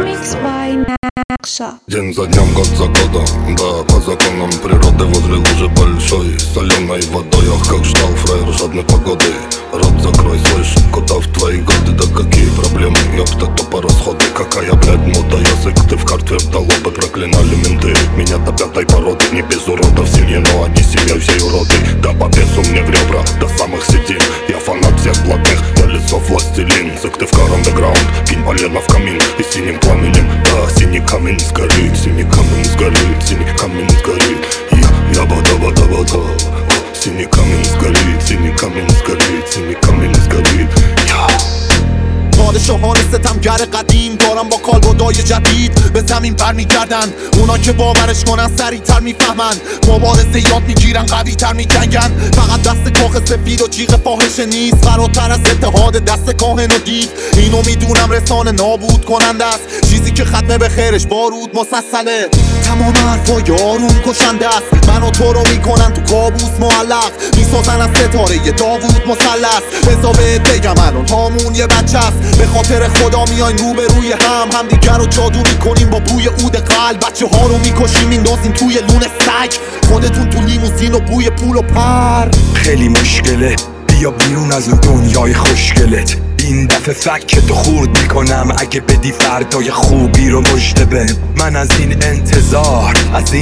Remix by Naksha. День за днем, год за годом, да, по законам природы возле лужи большой, соленой водой, ах, как ждал фраер жадной погоды. Рот закрой, слышь, куда в твои годы, да какие проблемы, ёпта, то по расходы. Какая, блядь, мода, язык, ты в карт твердо лобы проклинали менты. Меня до пятой породы, не без уродов в семье, но они семьей всей уроды. Да по бесу мне в ребра, до самых седин, я фанат всех блатных, я лицо властелин. Сыктывкар андеграунд, кинь полено в камин и синим пламенем, да, синий камень сгорит, синий камень сгорит, синий камень сгорит. Я бада-бада-бада, синий камень сгорит, синий камень сгорит, синий камень сгорит. پادشاهان ستمگر قدیم دارن با کالبدای جدید به زمین بر میگردن. اونا که باورش کنن سریعتر میفهمن، مبارزه یاد میگیرن، قوی تر میجنگن. فقط دست کاخ سفید و جیغ فاحشه نیست، فراتر از اتحاد دست کاهن و دیو. اینو میدونم رسانه نابود کننده است، چیزی که ختمه به خیرش بارود مسلسله. تمام حرفا یارون کشنده است، من و تو رو میکنن تو کابوس معلق، میسازن از ستاره داوود مثلث. بذار بهت بگم الان هامون یه بچه است، به خاطر خدا میایم روبروی هم دیگر رو جادو میکنیم با بوی عود قلب. بچه ها رو میکشیم میندازیم توی لونه سگ، خودتون تو لیموزین و بوی پول و پر. خیلی مشکله بیا بیرون از اون دنیای خوشگلت، این دفعه فکتو خورد میکنم اگه بدی فردای خوبی رو مژده بهم. من از این انتظار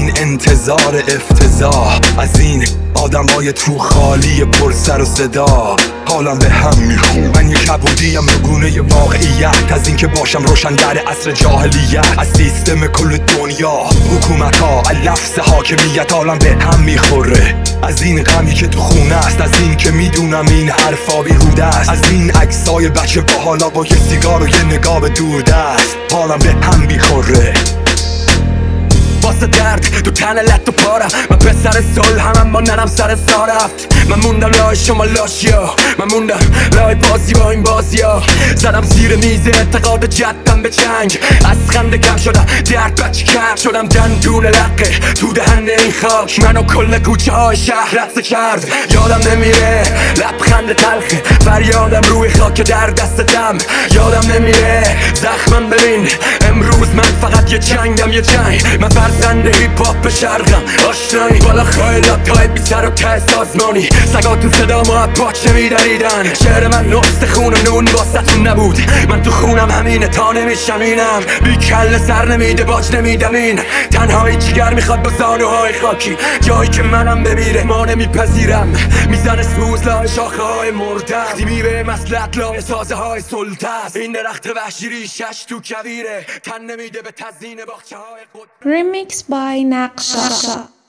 افتضاح، از این آدمای تو خالی پر سر و صدا حالم به هم میخون. من یه کبودیم نگونه واقعیت، از این که باشم روشن در عصر جاهلیت. از سیستم کل دنیا، حکومت ها، لفظ حاکمیت حالم به هم میخوره. از این غمی که تو خونه است، از این که میدونم این حرفا بیهوده است، از این عکسای بچه با حالا با یه سیگار و یه نگاه به دوردست حالم به هم میخوره. واسه درد تو تن لط و پارم، من پسر صلحم اما ننم سر سا رفت. من موندم لای شما لاشیا، من موندم لای بازی با این بازیا. زدم زیر میز اعتقاد جدم به جنگ، از خنده کم شدم درد بچه کم شدم. دندون لقه تو دهن این خاک، منو کل کوچه های شهر رقصه کرد. یادم نمیره لبخند تلخه فریادم روی خاک در دستم. یادم نمیره زخمم ببین امروز من فقط یه جنگم، یه جنگ. من فرزند هیپ هاپ شرقم، آشنایی بالا خیلات های بی سر و ته سازمانی. سگا تو صدا ما باچه میدریدن، شعر من نست خون و نون واسطون نبود. من تو خونم همینه تا نمیشمینم، بی کل سر نمیده باج نمیدمین. تنهایی جگر میخواد با زانوهای خاکی، جایی که منم بمیره ما نمیپذیرم. میزنه سوز لای شاخه های مرده، دیمی به مسلط لای سازه های سلطه. این درخت وحشی ریشش تو کویره، تن نمیده به تزیین باغچه های خود. Remix by Naksha.